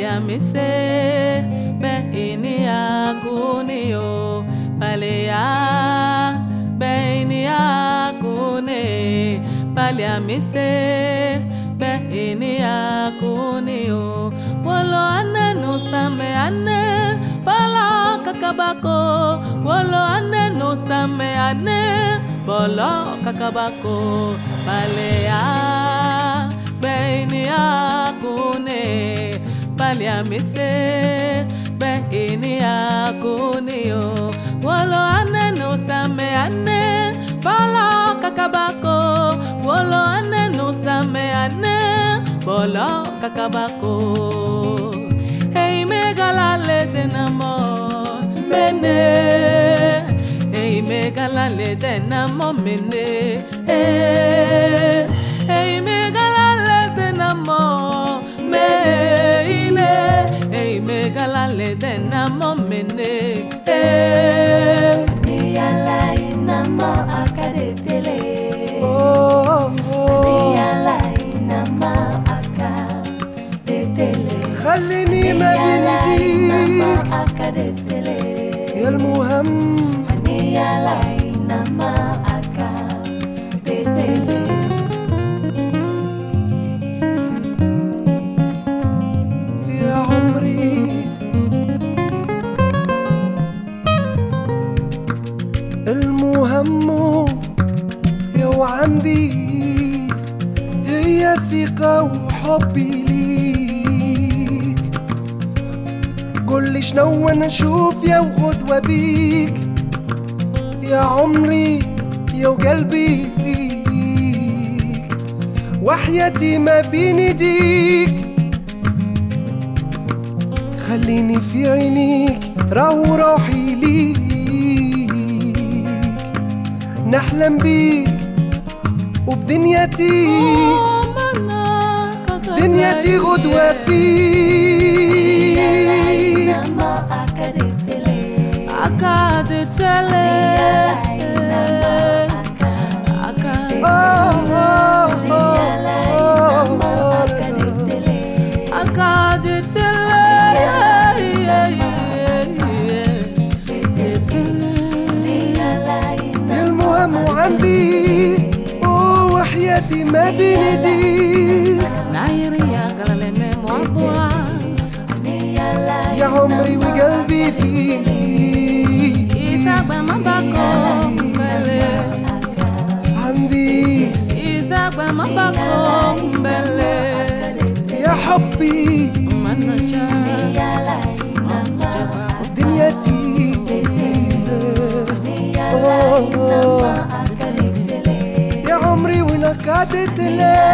Paliamise be ini aku niyo Palea be ini aku ne Paliamise be ini aku niyo Wolo ane no same ane Bolo kakabako Wolo ane no same ane Bolo kakabako Palea be ini aku ne Paliamise be ini aku niyo Wolo ane no same ane Bolo kakabako Wolo ane no same ane Bolo kakabako Hey megalale denamo mene Hey megalale denamo mene Hey megalale denamo mene Hey megalale denamo mene Niyala inama akadetele Niyala inama akadetele خليني ما بين ايديك يا المهم Niyala inama akadetele يا عمري المهم يا وعندي هي ثقة وحبي ليك قولي شنو انا اشوف يا وغدوة بيك يا عمري يا وقلبي فيك وحياتي ما بين ايديك خليني في عينيك راهو روحي ليك نحلم بيك وبدنيتي دنيتي غدوة فيك Inama akadetele Akadetele المهم وعندي وحياتي ما بين ايديك يا عمري وقلبي فيك عندي يا حبي دنيتي يا عمري ونكدت ليه